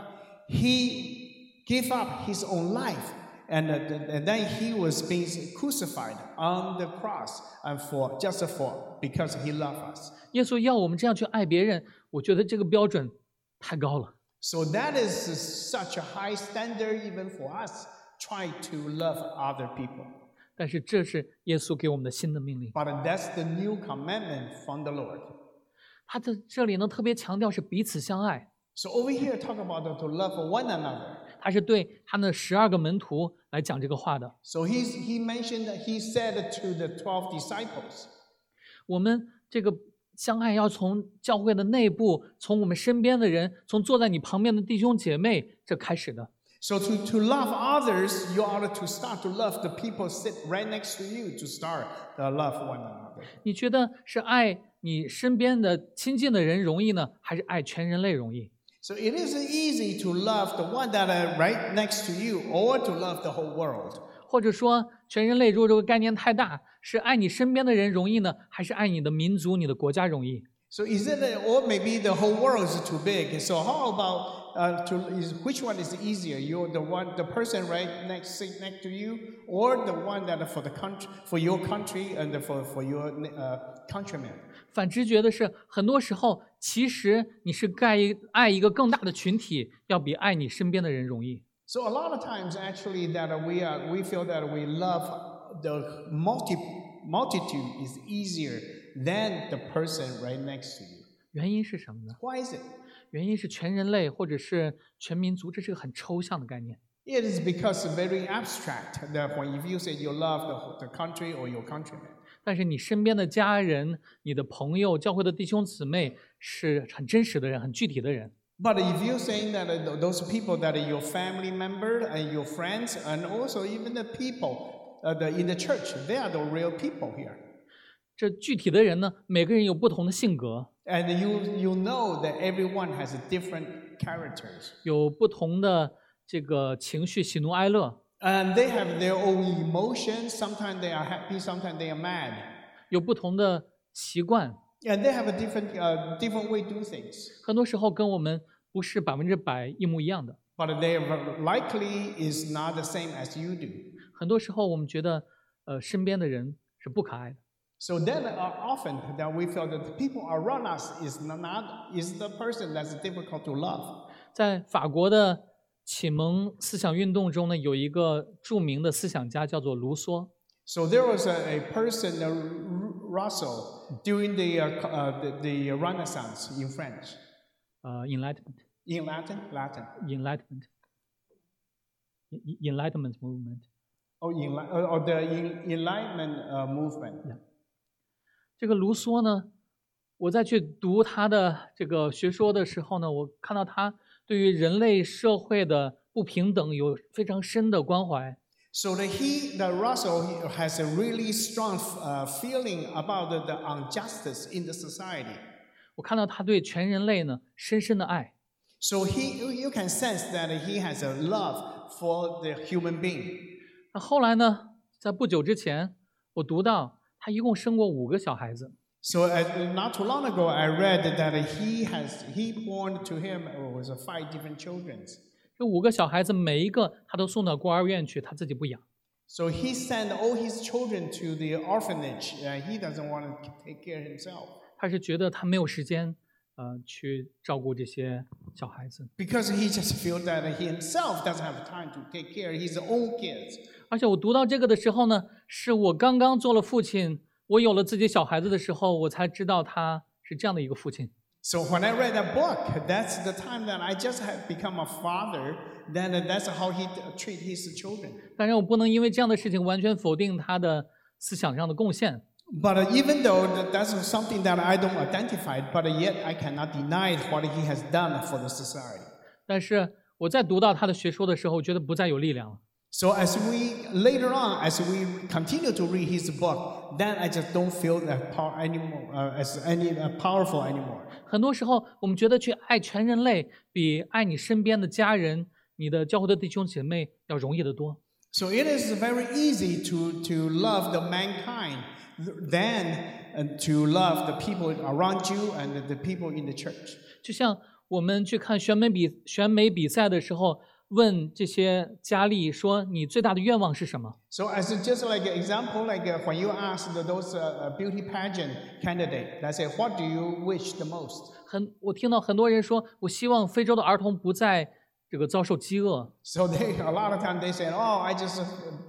S2: he gave up his own life, and, uh, and then he was being crucified on the cross, and for just for because he loved us.
S1: 耶稣要我们这样去爱别人，我觉得这个标准太高了。
S2: So that is such a high standard even for us. Try to love other people.
S1: 但是这是耶稣给我们的新的命令。
S2: But that's the new commandment from the Lord.
S1: 他的这里呢特别强调是彼此相爱，
S2: So over here, talk about to love one another.
S1: 他是对他的十二个门徒来讲这个话的。
S2: So he's, he mentioned that he said to the twelve disciples.
S1: 我们这个相爱要从教会的内部，从我们身边的人，从坐在你旁边的弟兄姐妹这开始的。
S2: So to, to love others, you ought to start to love the people sit right next to you to start to love one another.
S1: 你觉得是爱你身边的亲近的人容易呢，还是爱全人类容易？
S2: So it isn't easy to love the one that are right next to you or to love the whole world.
S1: 或者说全人类如果这个概念太大，是爱你身边的人容易呢，还是爱你的民族、你的国家容易？
S2: So is it, or maybe the whole world is too big. So how about uh, to is which one is easier? You the one, the person right next sit next to you, or the one that for the country, for your country and for for your uh, countrymen?
S1: 反直觉的是，很多时候其实你是爱一爱一个更大的群体，要比爱你身边的人容易。
S2: So a lot of times, actually, that we are we feel that we love the multi multitude is easier than the person right next to you.
S1: 原因是什么呢？
S2: Why is it?
S1: 原因是全人类或者是全民族，这是个很抽象的概念。
S2: It is because very abstract that when if you say you love the, the country or your countrymen.
S1: 但是你身边的家人、你的朋友、教会的弟兄姊妹是很真实的人、很具体的人。
S2: But if you're saying that uh, those people that are your family member and your friends and also even the people uh, the, in the church, they are the real people here.
S1: 这具体的人呢，每个人有不同的性格，
S2: And you, you know that everyone has different characters.
S1: 有不同的这个情绪，喜怒哀乐，
S2: And they have their own emotions. Sometimes they are happy, sometimes they are mad.
S1: 有不同的习惯，
S2: And they have a different, uh, different way to do things.
S1: 很多时候跟我们不是百分之百一模一样的。
S2: But they likely is not the same as you do.
S1: 很多时候我们觉得，呃，身边的人是不可爱的。
S2: So then uh, often that we feel that the people around us is not is the person that's difficult to love.
S1: 在法国的启蒙思想运动中呢，有一个著名的思想家叫做卢梭。
S2: So there was a, a person, uh, Russell, during the, uh, uh, the the Renaissance in French,
S1: 呃 ，enlightenment
S2: in Latin, Latin.
S1: enlightenment enlightenment movement。
S2: Oh, in, or the Enlightenment uh, movement.
S1: Yeah. 这个卢梭呢，我在去读他的这个学说的时候呢，我看到他对于人类社会的不平等有非常深的关怀。
S2: So the, he, the Russell he has a really strong uh, feeling about the, the injustice in the society.
S1: 我看到他对全人类呢深深的爱。
S2: So he, you can sense that he has a love for the human being.
S1: 那后来呢，在不久之前，我读到他一共生过五个小孩子。
S2: So uh, not too long ago, I read that he has he born to him was five different children.
S1: 这五个小孩子每一个他都送到孤儿院去，他自己不养。
S2: So he sent all his children to the orphanage. Uh, he doesn't want to take care of himself.
S1: 他是觉得他没有时间，呃，去照顾这些小孩子。
S2: Because he just feels that he himself doesn't have time to take care of his own kids.
S1: 而且我读到这个的时候呢，是我刚刚做了父亲，我有了自己小孩子的时候，我才知道他是这样的一个父亲。
S2: So when I read that book, that's the time that I just have become a father. Then that's how he treat his children.
S1: 当然，我不能因为这样的事情完全否定他的思想上的贡献。
S2: But even though that's something that I don't identify, but yet I cannot deny what he has done for the society.
S1: 但是我在读到他的学说的时候，我觉得不再有力量了。
S2: So as we later on, as we continue to read his book, then I just don't feel that power anymore, uh, as any uh, powerful anymore.
S1: 很多时候，我们觉得去爱全人类比爱你身边的家人、你的教会的弟兄姐妹要容易得多。
S2: So it is very easy to to love the mankind than uh, to love the people around you and the people in the church.
S1: 就像我们去看选美比选美比赛的时候，问这些佳丽说：“你最大的愿望是什么？”
S2: So as a, just like an example, like uh, when you ask the, those uh, beauty pageant candidate, they say, "What do you wish the most?"
S1: 很，我听到很多人说：“我希望非洲的儿童不再这个遭受饥饿。”
S2: So they a lot of time they say, "Oh, I just,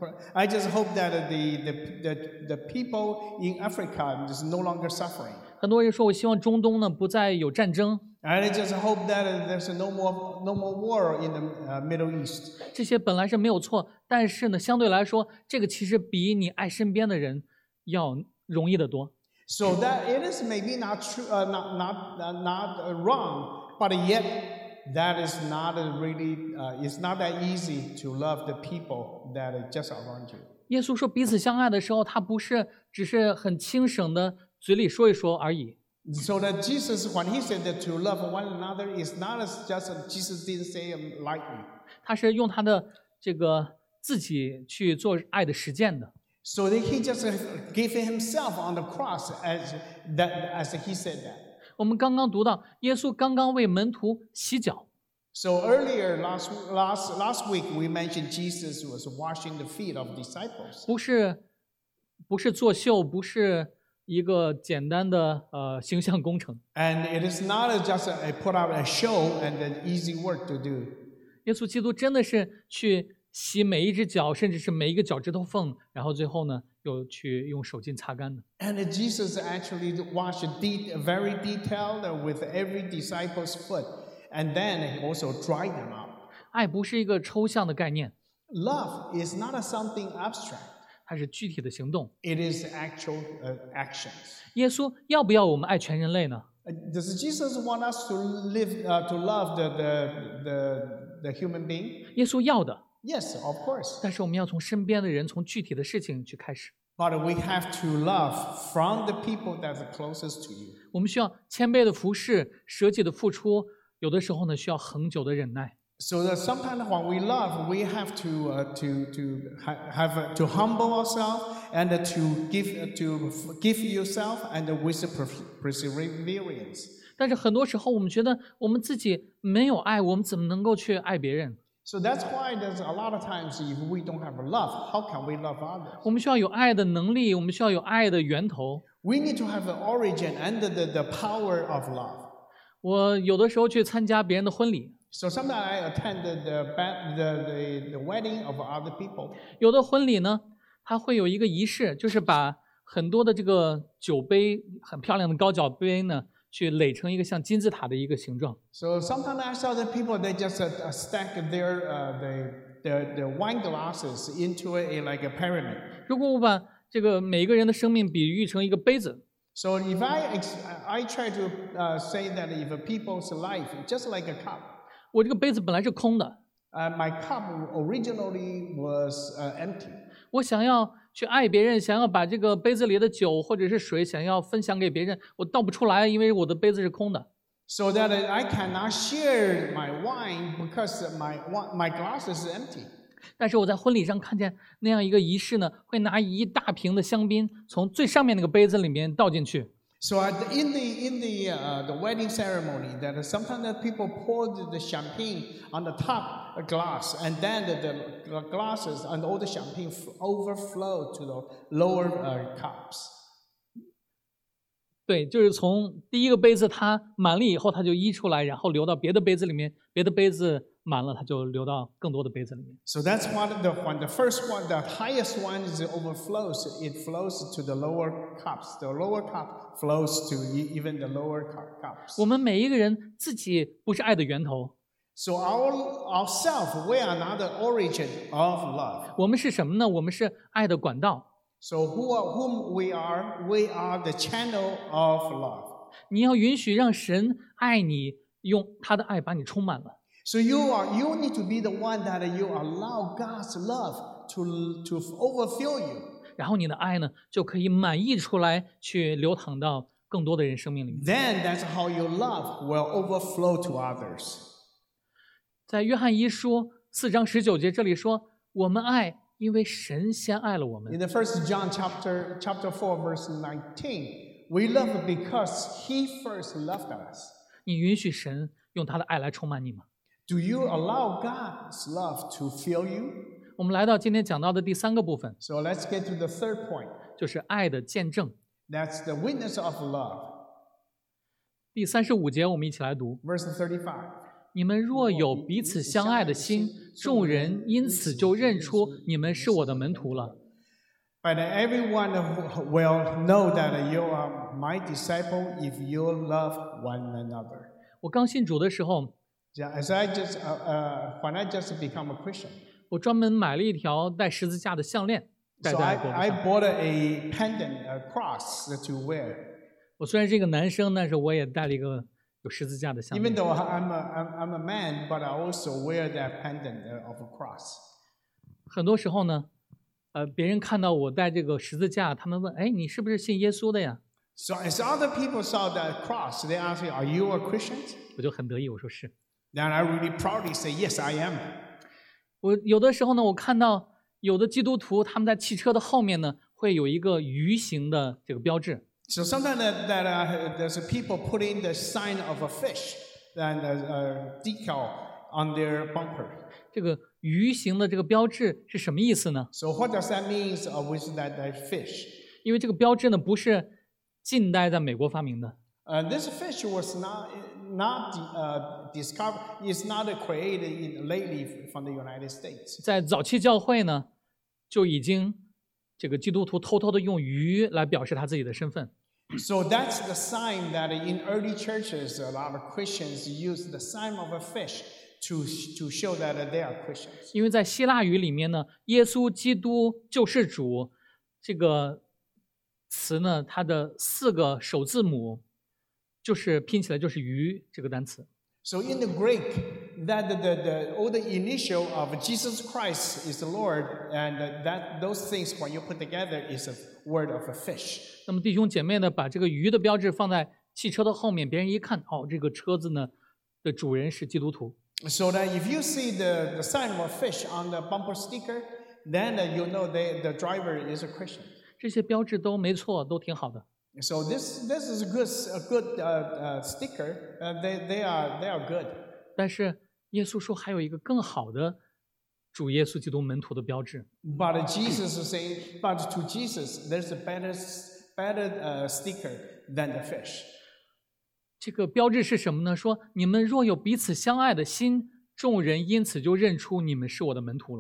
S2: I just hope that the the the, the people in Africa is no longer suffering."
S1: 很多人说：“我希望中东呢不再有战争。”
S2: And I just hope that there's no more no more war in the uh, Middle East.
S1: 这些本来是没有错，但是呢，相对来说，这个其实比你爱身边的人要容易得多。
S2: So that it is maybe not true, uh, not not uh, not uh, wrong, but yet that is not a really, uh, it's not that easy to love the people that are just around you.
S1: 耶稣说彼此相爱的时候，他不是只是很轻省的嘴里说一说而已。
S2: So that Jesus, when he said that to love one another, is not as just Jesus didn't say it lightly.
S1: 他是用他的这个自己去做爱的实践的。
S2: So that he just gave himself on the cross as that as he said that.
S1: 我们刚刚读到，耶稣刚刚为门徒洗脚。
S2: So earlier last last last week we mentioned Jesus was washing the feet of disciples.
S1: 不是，不是作秀，不是一个简单的呃形象工程。
S2: And it is not just a, put out a show and an easy work to do.
S1: 耶稣基督真的是去洗每一只脚，甚至是每一个脚趾头缝，然后最后呢，又去用手巾擦干的。
S2: And Jesus actually washed de- very detailed with every disciple's foot, and then he also dried them out.
S1: 爱不是一个抽象的概念，
S2: Love is not a something abstract.
S1: 它是具体的行动。
S2: It is actual uh, actions.
S1: 耶稣要不要我们爱全人类呢？
S2: Uh, Does Jesus want us to live uh, to love the, the the the human being?
S1: 耶稣要的，
S2: Yes, of course.
S1: 但是我们要从身边的人，从具体的事情去开始。
S2: But we have to love from the people that are closest to you.
S1: 我们需要谦卑的服侍，舍己的付出，有的时候呢，需要恒久的忍耐。
S2: So that sometimes when we love, we have to uh, to to ha- have uh, to humble ourselves and uh, to give uh, to f- give yourself and uh, with per- perseverance.
S1: 但是很多时候，我们觉得我们自己没有爱，我们怎么能够去爱别人？
S2: So that's why there's a lot of times if we don't have love, how can we love others?
S1: 我们需要有爱的能力，我们需要有爱的源头。
S2: We need to have the origin and the, the, the power of love.
S1: 我有的时候去参加别人的婚礼，
S2: So sometimes I attend the the, ba- the, the, the wedding of other people.
S1: 有的婚礼呢， 它会有一个仪式，就是把很多的这个酒杯，很漂亮的高脚杯呢，去垒成一个像金字塔的一个形状。
S2: So sometimes I saw the people, they just uh, uh, stack their, uh, the, the, the wine glasses into a, like a pyramid.
S1: 如果我把这个每一个人的生命比喻成一个杯子，
S2: So if I, ex- I try to uh, say that if a people's life, just like a cup,
S1: 我这个杯子本来是空的，
S2: uh, my cup originally was uh, empty.
S1: 我想要去爱别人，想要把这个杯子里的酒或者是水想要分享给别人，我倒不出来，因为我的杯子是空的。
S2: So that I cannot share my wine because my, my glass is empty.
S1: 但是我在婚礼上看见那样一个仪式呢，会拿一大瓶的香槟从最上面那个杯子里面倒进去。
S2: So at the, in the in the uh, the wedding ceremony, that sometimes the people pour the, the champagne on the top glass, and then the, the glasses and all the champagne overflow to the lower uh, cups.
S1: 对，就是从第一个杯子它满了以后，它就溢出来，然后流到别的杯子里面，别的杯子满了，它就流到更多的杯子里面。
S2: So that's what the when the first one, the highest one is overflows. It flows to the lower cups. The lower cup flows to even the lower cups.
S1: 我们每一个人自己不是爱的源头，
S2: So our ourselves, we are not the origin of love.
S1: 我们是什么呢？我们是爱的管道。
S2: So who are, whom we are, we are the channel of love.
S1: 你要允许让神爱你，用他的爱把你充满了。
S2: So you are you need to be the one that you allow God's love to to overfill you.
S1: 然后你的爱呢，就可以满溢出来，去流淌到更多的人生命里面。
S2: Then that's how your love will overflow to others.
S1: 在约翰一书四章十九节这里说，我们爱，因为神先爱了我们。
S2: In the first John chapter chapter four verse nineteen, we love because He first loved us.
S1: 你允许神用他的爱来充满你吗？
S2: Do you allow God's love to fill you?
S1: 我们来到今天讲到的第三个部分，
S2: So let's get to the third point.
S1: 就是爱的见证。
S2: That's the witness of love.
S1: 第三十五节，我们一起来读：
S2: Verse thirty-five.
S1: 你们若有彼此相爱的心，众人因此就认出你们是我的门徒了。
S2: But everyone will know that you are my disciple if you love one another.
S1: 我刚信主的时候，
S2: As I just, uh, uh, when I just become a Christian,
S1: 我专门买了一条带十字架的项链，戴
S2: so
S1: 在
S2: I,
S1: 脖子
S2: I
S1: 上。
S2: bought a pendant, a cross to wear.
S1: 我虽然是一个男生，但是我也戴了一个有十字架的项
S2: Even
S1: 链。
S2: though I'm a, I'm, I'm a man, but I also wear that pendant of a cross.
S1: 很多时候呢，呃，别人看到我戴这个十字架，他们问：“哎，你是不是信耶稣的呀
S2: So as other people saw that cross, they asked me, "Are you a Christian?" ？”
S1: 我就很得意，我说是。
S2: Then I really proudly say, "Yes, I am."
S1: 我有的时候呢，我看到有的基督徒他们在汽车的后面呢，会有一个鱼形的这个标志。
S2: So sometimes that, that uh, there's people putting the sign of a fish and a, a decal on their bumper.
S1: 这个鱼形的这个标志是什么意思呢？
S2: So what does that mean uh, with that, that fish?
S1: 因为这个标志呢不是近代在美国发明的，
S2: Uh, this fish was not not uh, discovered. It's not created in, lately from the United States.
S1: 在早期教会呢就已经这个基督徒偷偷的用鱼来表示他自己的身份。
S2: So that's the sign that in early churches, a lot of Christians use the sign of a fish to to show that they are Christians.
S1: 因为在希腊语里面呢，耶稣基督救世主这个词呢，它的四个首字母就是拼起来就是鱼这个单词。
S2: So in the Greek, that the, the, the all the initial of Jesus Christ is the Lord, and that those things when you put together is a word of a fish.
S1: 那么弟兄姐妹呢，把这个鱼的标志放在汽车的后面，别人一看，哦，这个车子呢的主人是基督徒。
S2: So that if you see the, the sign of a fish on the bumper sticker, then uh, you know they, the driver is a Christian.
S1: 这些标志都没错，都挺好的。
S2: So this this is a good a good uh, uh, sticker. Uh, they they are they are good.
S1: 但是耶稣说还有一个更好的主耶稣基督门徒的标志，
S2: But Jesus is saying, but to Jesus, there's a better better uh, sticker than the fish.
S1: 这个标志是什么呢？说你们若有彼此相爱的心，众人因此就认出你们是我的门徒了。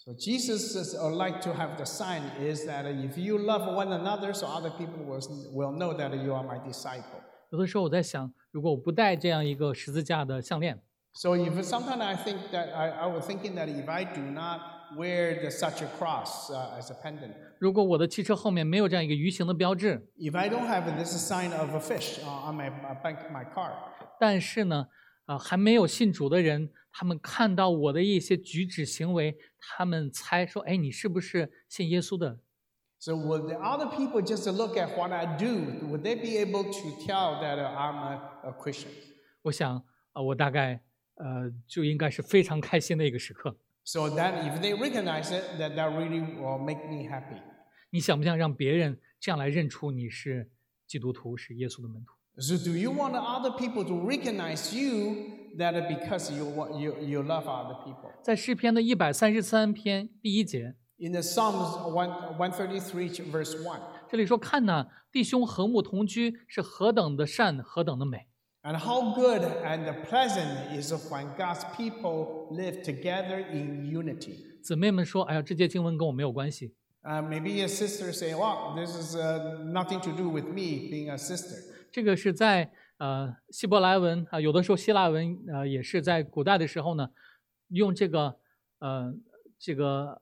S2: So Jesus is, uh, like to have the sign is that if you love one another, so other people will, will know that you are my disciple.
S1: 有的时候我在想，如果我不戴这样一个十字架的项链，
S2: So if sometimes I think that I, I was thinking that if I do not wear the, such a cross uh, as a pendant,
S1: 如果我的汽车后面没有这样一个鱼形的标志，
S2: if I don't have this sign of a fish uh, on my uh, my car,
S1: 但是呢，呃，还没有信主的人，他们看到我的一些举止行为，他们猜说，哎，你是不是信耶稣的？
S2: so would the other people just look at what I do? Would they be able to tell that uh, I'm a, a Christian?
S1: 我想，啊、呃，我大概呃就应该是非常开心的一个时刻。
S2: So that if they recognize it, that that really will make me happy.
S1: 你想不想让别人这样来认出你是基督徒，是耶稣的门徒？
S2: So do you want other people to recognize you that because you you you love other people?
S1: 在诗篇的一百三十三篇第一节，
S2: In the Psalms one one thirty three verse one.
S1: 这里说：“看哪，弟兄和睦同居，是何等的善，何等的美。”
S2: And how good and pleasant is it when God's people live together in unity.
S1: 姊妹们说：“哎呀，这节经文跟我没有关系。”
S2: Uh, maybe a sister say, "Well, this is uh, nothing to do with me being a sister."
S1: 这个是在呃希伯来文啊、呃，有的时候希腊文呃也是在古代的时候呢，用这个呃这个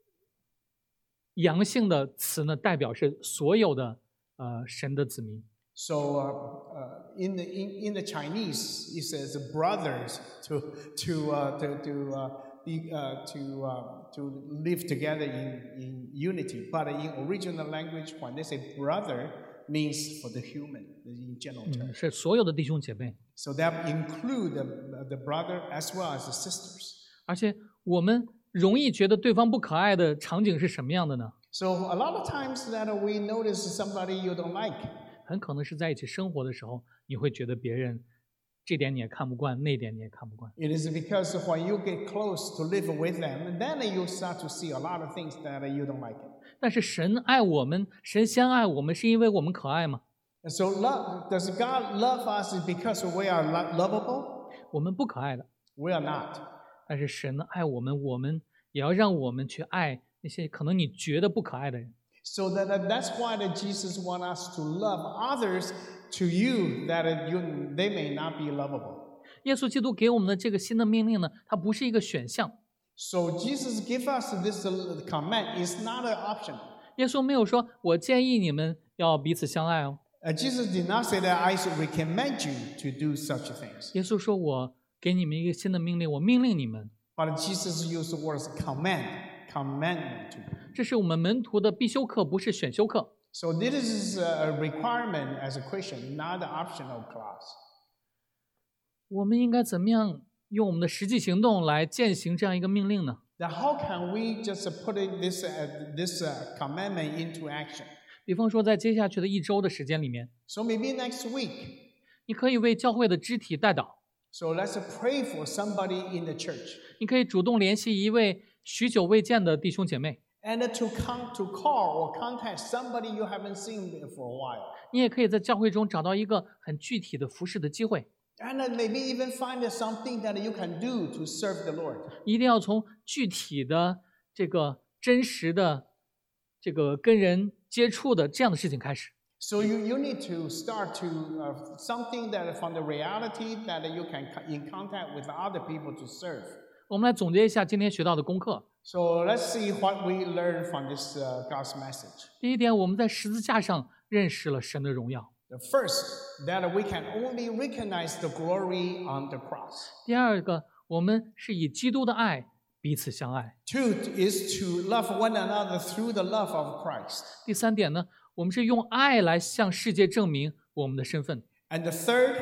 S1: 阳性的词呢，代表是所有的呃神的子民。
S2: So uh, uh, in the in, in the Chinese, it says brothers to to uh, to to uh, be, uh, to uh, to live together in, in unity. But in original language, when they say brother, means for the human in general terms.
S1: 嗯，是所有的弟兄姐妹。
S2: So that include the, the brother as well as the sisters.
S1: 而且我们容易觉得对方不可爱的场景是什么样的呢？
S2: So a lot of times that we notice somebody you don't like.
S1: 很可能是在一起生活的时候，你会觉得别人这点你也看不惯，那点你也看不惯。
S2: It is because when you get close to live with them, then you start to see a lot of things that you don't like.
S1: 但是神爱我们，神先爱我们，是因为我们可爱吗？
S2: And so love, does God love us because we are lo- lovable?
S1: 我们不可爱的，
S2: We are not.
S1: 但是神爱我们，我们也要让我们去爱那些可能你觉得不可爱的人。
S2: So that, that's why that Jesus wants us to love others to you that you, they may not be lovable.
S1: 耶稣基督给我们的这个新的命令呢，它不是一个选项。
S2: So Jesus give us this command. It's not an option.
S1: 耶稣没有说，我建议你们要彼此相爱哦。
S2: Uh, Jesus did not say that I should recommend you to do such things.
S1: 耶稣说，我给你们一个新的命令，我命令你们。
S2: But Jesus used the words command, commandment to you.
S1: 这是我们门徒的必修课，不是选修课。
S2: So this is a requirement as a Christian, not an optional class.
S1: 我们应该怎么样用我们的实际行动来践行这样一个命令呢？
S2: Now, how can we just put it, this uh, this uh, commandment into action?
S1: 比方说，在接下去的一周的时间里面，
S2: So maybe next week,
S1: 你可以为教会的肢体代祷，
S2: so let's pray for somebody in the church,
S1: 你可以主动联系一位许久未见的弟兄姐妹，
S2: and to come to call or contact somebody you haven't seen for a while,
S1: 你也可以在教会中找到一个很具体的服侍的机会。
S2: and maybe even find something that you can do to serve the Lord.
S1: 一定要从具体的这个真实的这个跟人接触的这样的事情开始。
S2: So you, you need to start to uh, something that from the reality that you can co- in contact with other people to serve.
S1: 我们来总结一下今天学到的功课。
S2: So let's see what we learn from this uh, God's message.
S1: 第一点，我们在十字架上认识了神的荣耀。
S2: The first, that we can only recognize the glory on the cross.
S1: 第二个，我们是以基督的爱彼此相爱。
S2: Two is to love one another through the love of Christ.
S1: 第三点呢，我们是用爱来向世界证明我们的身份。
S2: And the third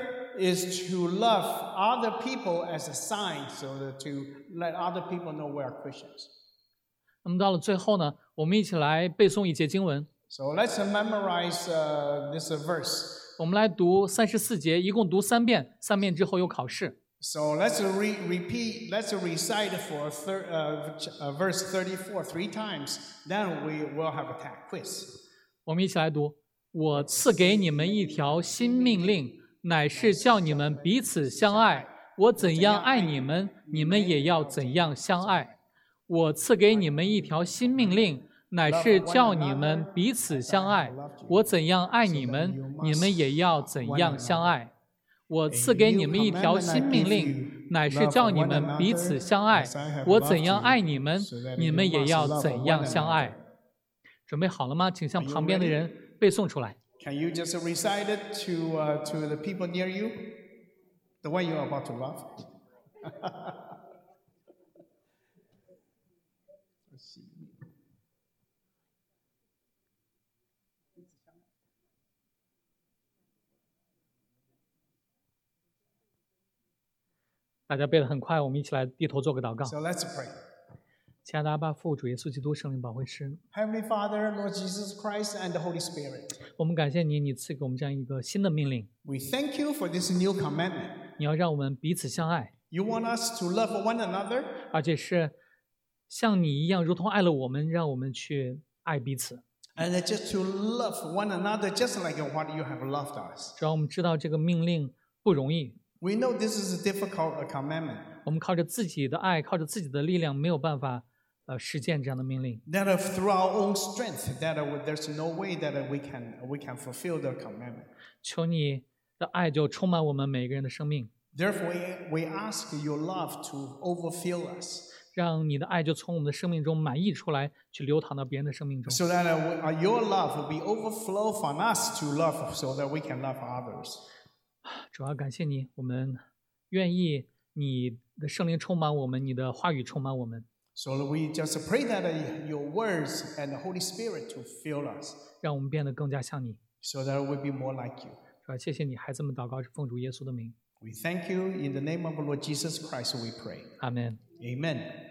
S2: is to love other people as a sign, so that to let other people know we are Christians.
S1: 那么到了最后呢，我们一起来背诵一节经文。
S2: So let's memorize uh, this verse.
S1: 我们来读三十四节，一共读三遍，三遍之后有考试。
S2: So let's re- repeat, let's recite for thir- uh, uh, verse thirty-four three times. Then we will have a tag quiz.
S1: 我们一起来读：我赐给你们一条新命令，乃是叫你们彼此相爱。我怎样爱你们，你们也要怎样相爱。 我赐给你们一条新命令，乃是叫你们彼此相爱。我怎样爱你们，你们也要怎样相爱。我赐给你们一条新命令，乃是叫你们彼此相爱。我怎样爱你们，你们也要怎样相爱。准备好了吗？请向旁边的人背诵出来。
S2: Can you just recite it to uh, to the people near you? The one you are about to love. Let's see.
S1: 大家背得很快，我们一起来低头做个祷告。
S2: So let's pray.
S1: 亲爱的阿爸父主耶稣基督圣灵保惠师，
S2: Heavenly Father, Lord Jesus Christ, and the Holy Spirit.
S1: 我们感谢你，你赐给我们这样一个新的命令，
S2: We thank you for this new commandment.
S1: 你要让我们彼此相爱，
S2: You want us to love one another,
S1: 而且是像你一样，如同爱了我们，让我们去爱彼此。
S2: and just to love one another just like what you have loved us.
S1: 只要我们知道这个命令不容易，
S2: We know this is a difficult commandment.
S1: 我们靠着自己的爱，靠着自己的力量，没有办法呃实践这样的命令。
S2: That through our own strength, that there's no way that we can we can fulfill the commandment.
S1: 求你的爱就充满我们每个人的生命，
S2: Therefore, we ask your love to overfill us,
S1: 让你的爱就从我们的生命中满溢出来，去流淌到别人的生命中。
S2: so that uh, your love will be overflow from us to love, so that we can love others.
S1: 主要感谢你，我们愿意你的圣灵充满我们，你的话语充满我们，
S2: So we just pray that uh, your words and the Holy Spirit to fill us,
S1: 让我们变得更加像你。
S2: so that we be more like you.
S1: 主要谢谢你，孩子们祷告是奉主耶稣的名，
S2: We thank you in the name of the Lord Jesus Christ. We pray.
S1: 阿门。
S2: Amen.